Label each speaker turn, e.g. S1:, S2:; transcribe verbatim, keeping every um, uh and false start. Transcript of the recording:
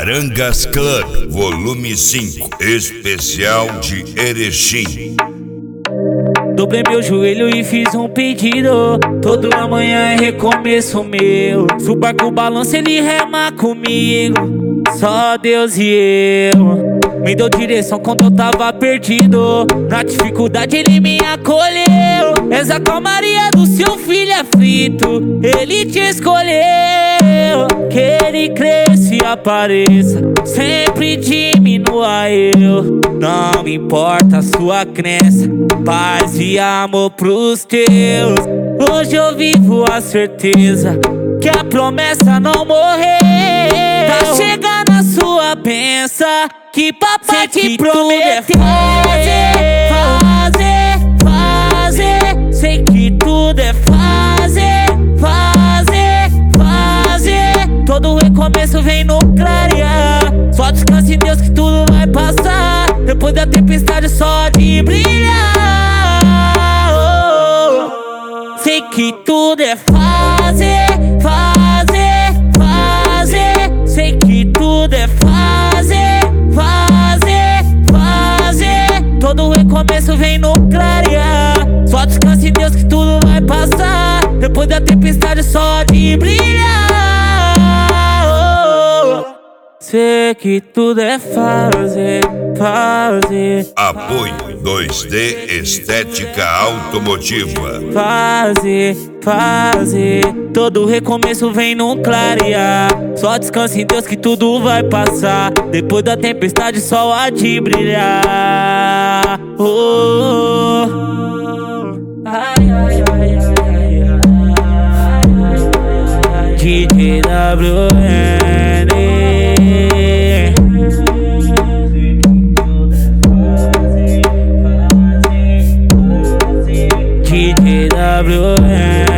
S1: Arangas Club, volume cinco, especial de Erechim.
S2: Dobrei meu joelho e fiz um pedido. Toda manhã é recomeço meu. Se o barco balança, ele rema comigo. Só Deus e eu. Me deu direção quando eu tava perdido. Na dificuldade ele me acolheu. És a calmaria do seu filho aflito. Ele te escolheu. Que ele cresça e apareça, sempre diminua eu. Não importa a sua crença, paz e amor pros teus. Hoje eu vivo a certeza que a promessa não morreu. Tá chegando a sua bênção, que papai te prometeu. Fazer, fazer, fazer. Sei que tudo é fazer, fazer, fazer. Todo recomeço vem no clarear. Só descanse em Deus que tudo vai passar. Depois da tempestade só de brilhar. Oh, sei que tudo é fazer, fazer, fazer. Sei que tudo é fazer, fazer, fazer. Todo recomeço vem no clarear. Só descanse em Deus que tudo vai passar. Depois da tempestade só de brilhar. Sei que tudo é fazer, fazer.
S1: Apoio dois D Estética Automotiva.
S2: Fazer, fazer. Todo recomeço vem num clarear. Só descansa em Deus que tudo vai passar. Depois da tempestade só há de brilhar. Oh, oh, oh. Ai, ai, ai, ai, ai, ai. D J W N D J W N